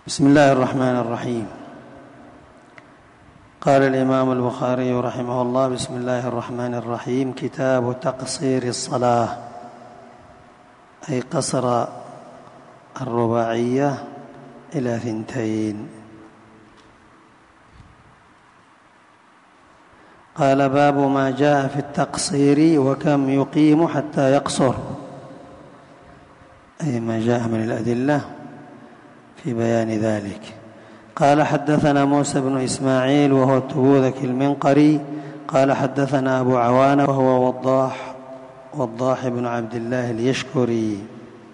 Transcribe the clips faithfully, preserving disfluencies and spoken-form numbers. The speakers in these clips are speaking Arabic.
بسم الله الرحمن الرحيم. قال الإمام البخاري رحمه الله: بسم الله الرحمن الرحيم. كتاب تقصير الصلاة، أي قصر الرباعية إلى ثنتين. قال: باب ما جاء في التقصير وكم يقيم حتى يقصر، أي ما جاء من الأدلة في بيان ذلك. قال: حدثنا موسى بن إسماعيل وهو التبوذكي المنقري قال: حدثنا أبو عوانة وهو وضاح وضاح بن عبد الله اليشكري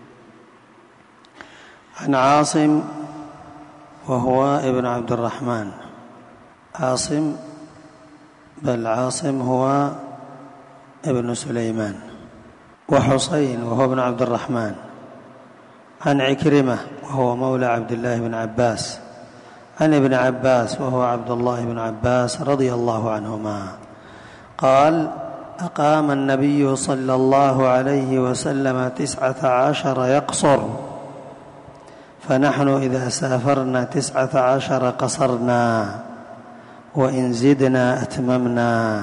عن عاصم وهو ابن عبد الرحمن، عاصم بل عاصم هو ابن سليمان، وحسين وهو ابن عبد الرحمن، عن عكرمة وهو مولى عبد الله بن عباس، عن ابن عباس وهو عبد الله بن عباس رضي الله عنهما قال: أقام النبي صلى الله عليه وسلم تسعة عشر يقصر، فنحن إذا سافرنا تسعة عشر قصرنا، وإن زدنا أتممنا.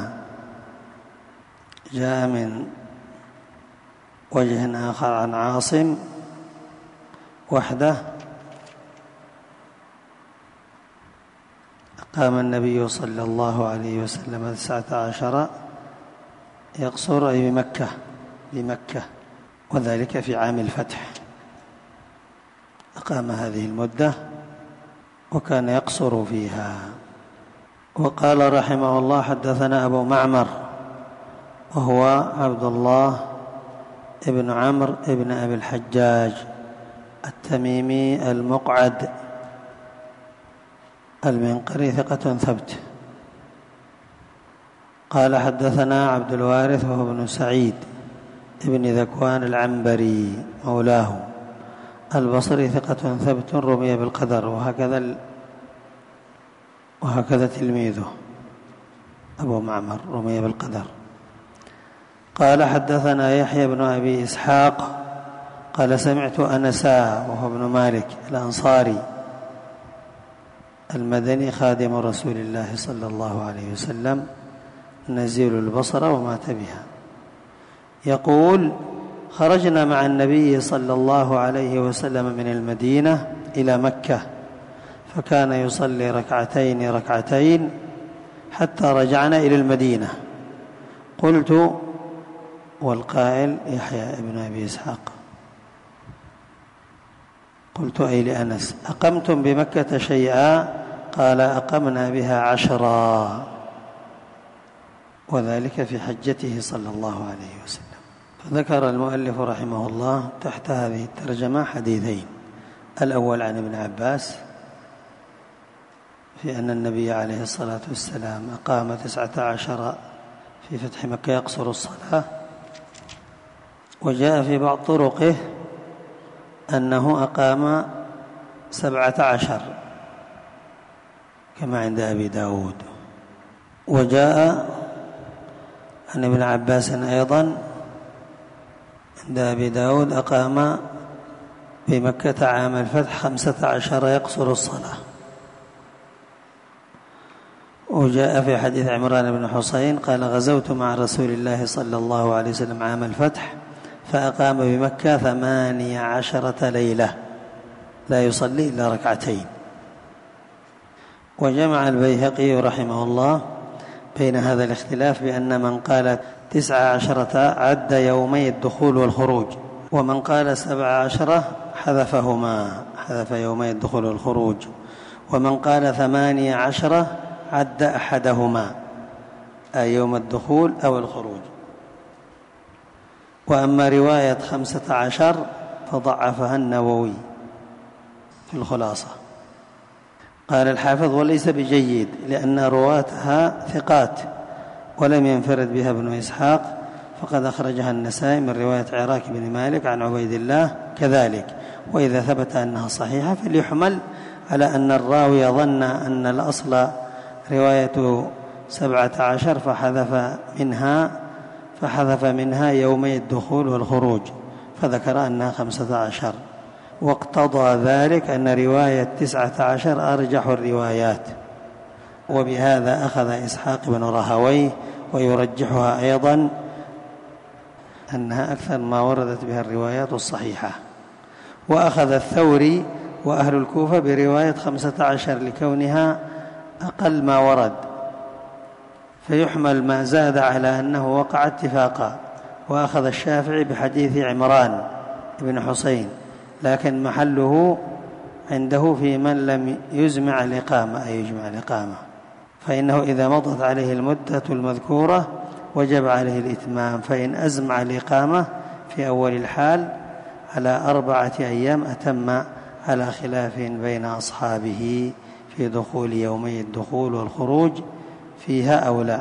جاء من وجه آخر عن عاصم وحده: قام النبي صلى الله عليه وسلم تسعة عشر يقصر، أي بمكة بمكة وذلك في عام الفتح. أقام هذه المدة وكان يقصر فيها. وقال رحمه الله: حدثنا أبو معمر وهو عبد الله ابن عمرو ابن أبي الحجاج التميمي المقعد المنقري ثقة ثبت. قال: حدثنا عبد الوارث وهو ابن سعيد ابن ذكوان العنبري مولاه البصري ثقة ثبت رمي بالقدر، وهكذا ال... وهكذا تلميذه أبو معمر رمي بالقدر. قال: حدثنا يحيى بن أبي إسحاق قال: سمعت أنسا وهو ابن مالك الأنصاري المدني خادم رسول الله صلى الله عليه وسلم نزيل البصرة ومات بها، يقول: خرجنا مع النبي صلى الله عليه وسلم من المدينة إلى مكة، فكان يصلي ركعتين ركعتين حتى رجعنا إلى المدينة. قلت، والقائل يحيى ابن أبي إسحاق، قلت أي لأنس: أقمتم بمكة شيئا؟ قال: أقمنا بها عشرا، وذلك في حجته صلى الله عليه وسلم. فذكر المؤلف رحمه الله تحت هذه الترجمة حديثين: الأول عن ابن عباس في أن النبي عليه الصلاة والسلام أقام تسعة عشر في فتح مكة يقصر الصلاة، وجاء في بعض طرقه أنه أقام سبعة عشر كما عند أبي داود. وجاء عن ابن عباس أيضا عند أبي داود أقام بمكة عام الفتح خمسة عشر يقصر الصلاة. وجاء في حديث عمران بن حسين قال: غزوت مع رسول الله صلى الله عليه وسلم عام الفتح فأقام بمكة ثمانية عشرة ليلة لا يصلي إلا ركعتين. وجمع البيهقي رحمه الله بين هذا الاختلاف بأن من قال تسعة عشرة عد يومي الدخول والخروج، ومن قال سبع عشرة حذفهما، حذف يومي الدخول والخروج، ومن قال ثمانية عشرة عد أحدهما، أي يوم الدخول أو الخروج. وأما رواية خمسة عشر فضعفها النووي في الخلاصة. قال الحافظ: وليس بجيد، لأن رواتها ثقات ولم ينفرد بها ابن إسحاق، فقد أخرجها النسائي من رواية عراك بن مالك عن عبيد الله كذلك. وإذا ثبت أنها صحيحة فليحمل على أن الراوي ظن أن الأصل رواية سبعة عشر فحذف منها فحذف منها يومي الدخول والخروج، فذكر أنها خمسة عشر، واقتضى ذلك أن رواية تسعة عشر أرجح الروايات، وبهذا أخذ إسحاق بن راهويه، ويرجحها أيضا أنها أكثر ما وردت بها الروايات الصحيحة. وأخذ الثوري وأهل الكوفة برواية خمسة عشر لكونها أقل ما ورد، فيحمل ما زاد على أنه وقع اتفاقا. وأخذ الشافعي بحديث عمران بن حسين، لكن محله عنده في من لم يزمع الإقامة، أي يجمع الإقامة، فإنه إذا مضت عليه المدة المذكورة وجب عليه الإتمام، فإن أزمع الإقامة في أول الحال على أربعة أيام أتم، على خلاف بين أصحابه في دخول يومي الدخول والخروج فيها أو لا.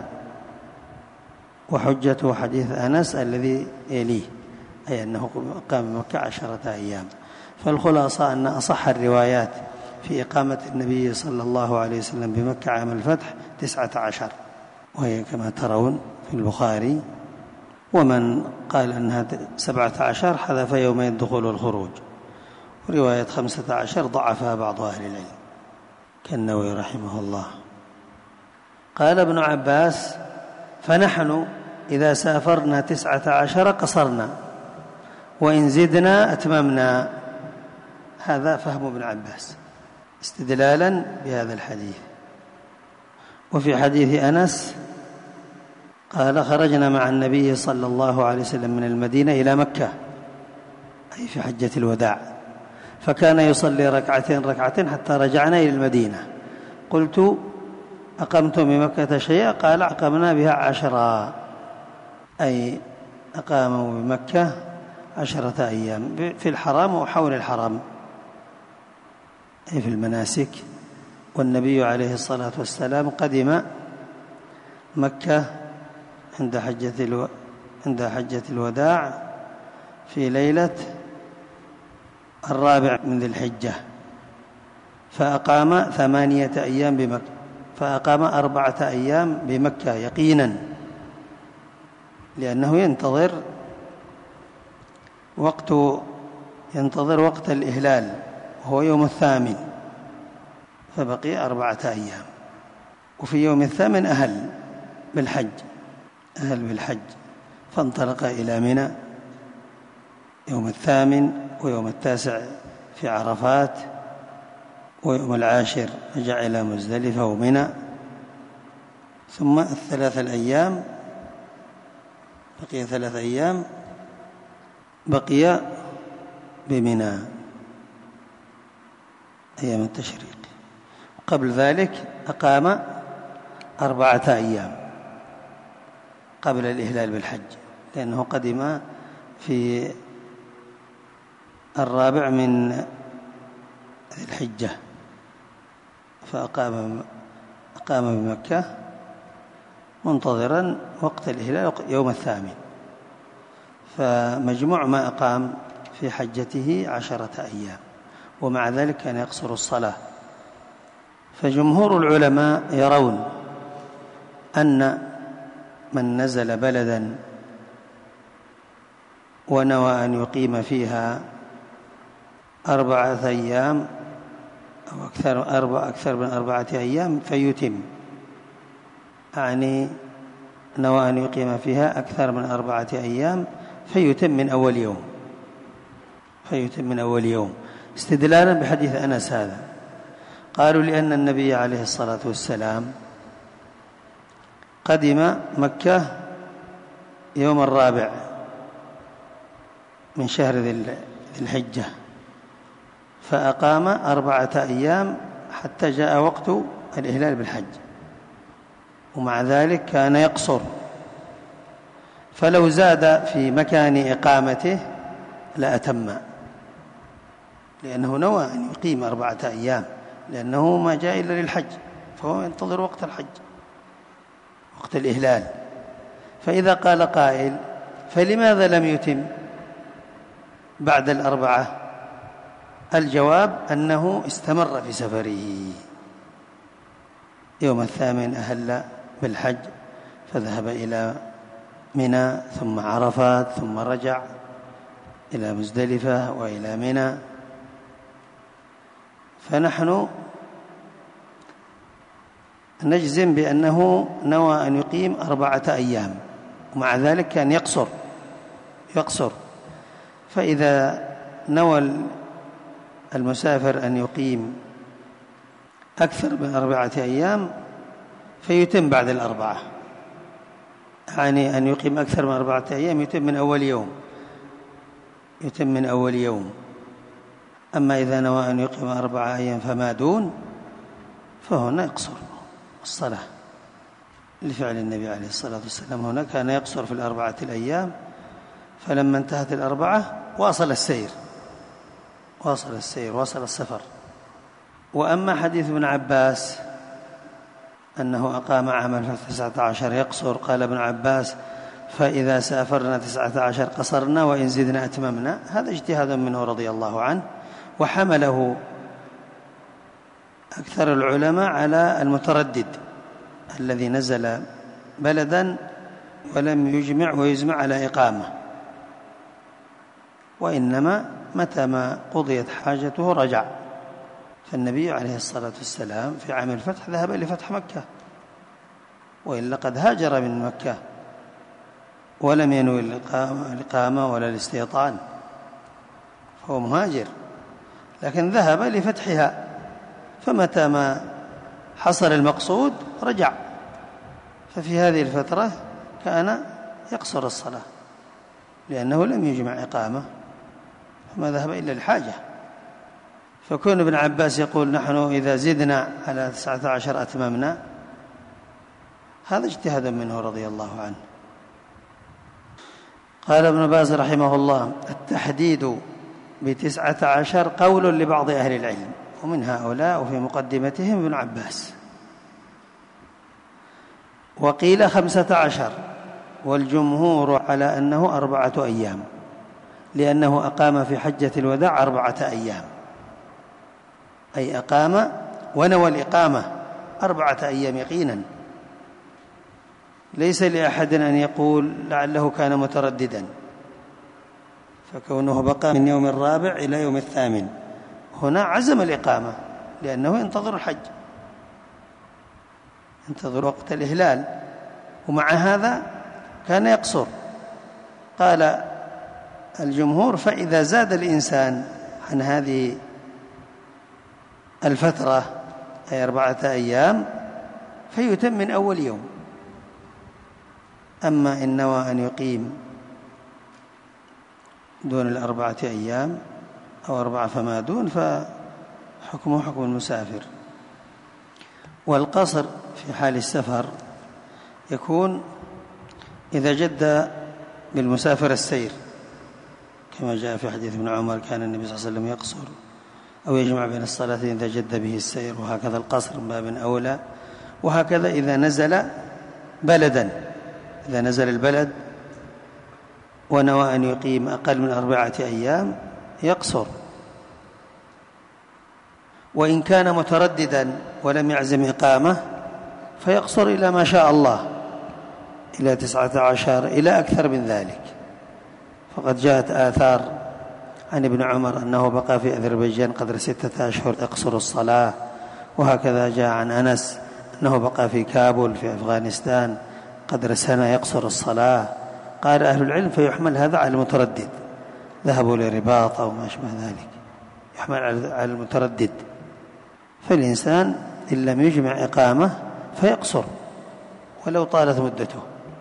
وحجته حديث أنس الذي يليه، أي أنه قام مكة عشرة أيام. فالخلاصة أن أصح الروايات في إقامة النبي صلى الله عليه وسلم بمكة عام الفتح تسعة عشر، وهي كما ترون في البخاري. ومن قال أنها سبعة عشر حذف يومي الدخول والخروج. ورواية خمسة عشر ضعفها بعض أهل العلم كالنووي رحمه الله. قال ابن عباس: فنحن إذا سافرنا تسعة عشر قصرنا، وإن زدنا أتممنا. هذا فهم ابن عباس استدلالا بهذا الحديث. وفي حديث أنس قال: خرجنا مع النبي صلى الله عليه وسلم من المدينة إلى مكة، أي في حجة الوداع، فكان يصلي ركعتين ركعتين حتى رجعنا إلى المدينة. قلت: أقمتم بمكة شيئا؟ قال: أقمنا بها عشرا، أي أقاموا بمكة عشرة أيام في الحرام وحول الحرام، أي في المناسك. والنبي عليه الصلاة والسلام قدم مكة عند حجة الو... عند حجة الوداع في ليلة الرابع من ذي الحجة، فأقام ثمانية أيام بمكة، فأقام أربعة أيام بمكة يقينا، لأنه ينتظر وقت ينتظر وقت الإهلال وهو يوم الثامن، فبقي أربعة أيام. وفي يوم الثامن أهل بالحج أهل بالحج فانطلق إلى منى يوم الثامن، ويوم التاسع في عرفات، ويوم العاشر رجع إلى مزدلفة ومنى، ثم الثلاث الأيام بقي ثلاث أيام بقي بمنى أيام التشريق. قبل ذلك أقام أربعة أيام قبل الإهلال بالحج، لأنه قدم في الرابع من ذي الحجة، فأقام أقام بمكة منتظرا وقت الإهلال يوم الثامن، فمجموع ما أقام في حجته عشرة أيام، ومع ذلك كان يقصر الصلاة. فجمهور العلماء يرون أن من نزل بلدا ونوى أن يقيم فيها أربعة أيام أو أكثر, أربع أكثر من أربعة أيام فيتم، يعني نوى أن يقيم فيها أكثر من أربعة أيام فيتم من أول يوم فيتم من أول يوم استدلالا بحديث أنس هذا. قالوا: لأن النبي عليه الصلاة والسلام قدم مكة يوم الرابع من شهر ذي الحجة، فأقام أربعة أيام حتى جاء وقت الإهلال بالحج، ومع ذلك كان يقصر، فلو زاد في مكان إقامته لأتم، لأنه نوى أن يقيم أربعة أيام، لأنه ما جاء إلا للحج، فهو ينتظر وقت الحج وقت الإهلال. فإذا قال قائل: فلماذا لم يتم بعد الأربعة؟ الجواب أنه استمر في سفره، يوم الثامن أهل بالحج فذهب إلى منى ثم عرفات ثم رجع إلى مزدلفة وإلى منى فنحن نجزم بأنه نوى أن يقيم أربعة أيام، ومع ذلك كان يقصر يقصر فإذا نوى المسافر أن يقيم أكثر من أربعة أيام فيتم بعد الأربعة، يعني أن يقيم أكثر من أربعة أيام يتم من أول يوم يتم من أول يوم. أما إذا نوى أن يقيم أربعة أيام فما دون فهنا يقصر الصلاة لفعل النبي عليه الصلاة والسلام. هنا كان يقصر في الأربعة الأيام، فلما انتهت الأربعة واصل السير واصل السير واصل السفر. وأما حديث ابن عباس أنه أقام عام الفتح تسعة عشر يقصر، قال ابن عباس: فإذا سافرنا تسعة عشر قصرنا وإن زدنا أتممنا. هذا اجتهاد منه رضي الله عنه، وحمله أكثر العلماء على المتردد الذي نزل بلدا ولم يجمع ويزمع على إقامة، وإنما متى ما قضيت حاجته رجع. فالنبي عليه الصلاة والسلام في عام الفتح ذهب لفتح مكة، وإلا قد هاجر من مكة ولم ينوي الإقامة ولا الاستيطان، فهو مهاجر، لكن ذهب لفتحها، فمتى ما حصل المقصود رجع. ففي هذه الفترة كان يقصر الصلاة لأنه لم يجمع إقامة، فما ذهب إلا الحاجة. فكون ابن عباس يقول: نحن إذا زدنا على تسعة عشر أتممنا، هذا اجتهاد منه رضي الله عنه. قال ابن باز رحمه الله: التحديد بتسعة عشر قول لبعض أهل العلم، ومن هؤلاء وفي مقدمتهم ابن عباس. وقيل خمسة عشر، والجمهور على أنه أربعة أيام، لأنه أقام في حجة الوداع أربعة أيام، أي أقام ونوى الإقامة أربعة أيام يقينا. ليس لأحد أن يقول لعله كان مترددا، فكونه بقى من يوم الرابع إلى يوم الثامن هنا عزم الإقامة، لأنه ينتظر الحج، ينتظر وقت الإهلال، ومع هذا كان يقصر. قال الجمهور: فإذا زاد الإنسان عن هذه الفترة أي أربعة أيام فيتم من أول يوم. أما إن نوى أن يقيم دون الأربعة أيام أو أربعة فما دون فحكمه حكم المسافر. والقصر في حال السفر يكون إذا جد بالمسافر السير، كما جاء في حديث ابن عمر: كان النبي صلى الله عليه وسلم يقصر أو يجمع بين الصلاتين إذا جد به السير. وهكذا القصر من باب أولى. وهكذا إذا نزل بلدا، إذا نزل البلد ونوى أن يقيم أقل من أربعة أيام يقصر. وإن كان مترددا ولم يعزم إقامة فيقصر إلى ما شاء الله، إلى تسعة عشر، إلى أكثر من ذلك. فقد جاءت آثار عن ابن عمر أنه بقى في أذربيجان قدر ستة أشهر يقصر الصلاة. وهكذا جاء عن أنس أنه بقى في كابول في أفغانستان قدر سنة يقصر الصلاة. قال أهل العلم: فيحمل هذا على المتردد، ذهبوا لرباط أو ما أشبه ذلك، يحمل على المتردد. فالإنسان إن لم يجمع إقامة فيقصر ولو طالت مدته.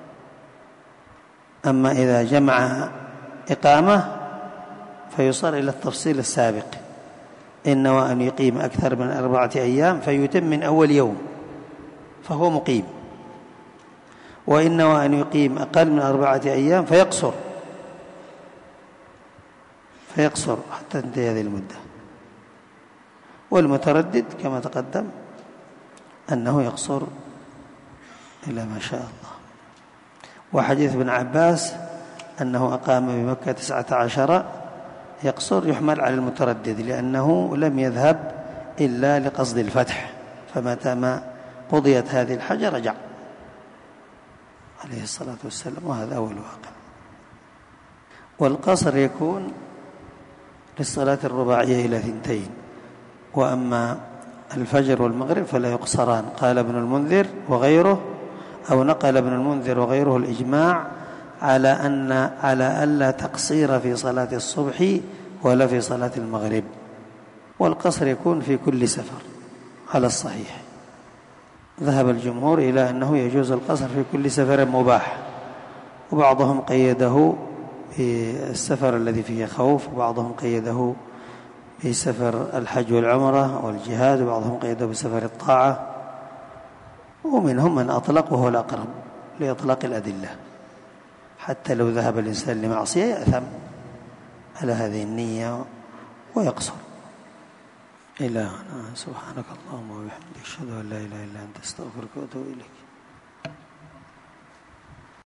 أما إذا جمع إقامة فيصار إلى التفصيل السابق: إن نوى أن يقيم أكثر من أربعة أيام فيتم من أول يوم فهو مقيم، وإن نوى أن يقيم أقل من أربعة أيام فيقصر فيقصر حتى تنتهي هذه المدة. والمتردد كما تقدم أنه يقصر إلى ما شاء الله. وحديث ابن عباس أنه أقام بمكة تسعة عشر يقصر يحمل على المتردد، لأنه لم يذهب إلا لقصد الفتح، فمتى ما قضيت هذه الحاجة رجع عليه الصلاة والسلام، وهذا هو الواقع. والقصر يكون للصلاة الرباعية إلى ثنتين، وأما الفجر والمغرب فلا يقصران. قال ابن المنذر وغيره، أو نقل ابن المنذر وغيره الإجماع على أن على ألا تقصير في صلاة الصبح ولا في صلاة المغرب، والقصر يكون في كل سفر على الصحيح. ذهب الجمهور إلى أنه يجوز القصر في كل سفر مباح، وبعضهم قيده بالسفر الذي فيه خوف، وبعضهم قيده بسفر الحج والعمرة والجهاد، وبعضهم قيده بسفر الطاعة، ومنهم من أطلق وهو الأقرب لإطلاق الأدلة. حتى لو ذهب الإنسان لمعصية يأثم على هذه النية ويقصر. إلى هنا. سبحانك اللهم وبحمدك أشهد أن لا إله إلا أنت أستغفرك وأتوب إليك.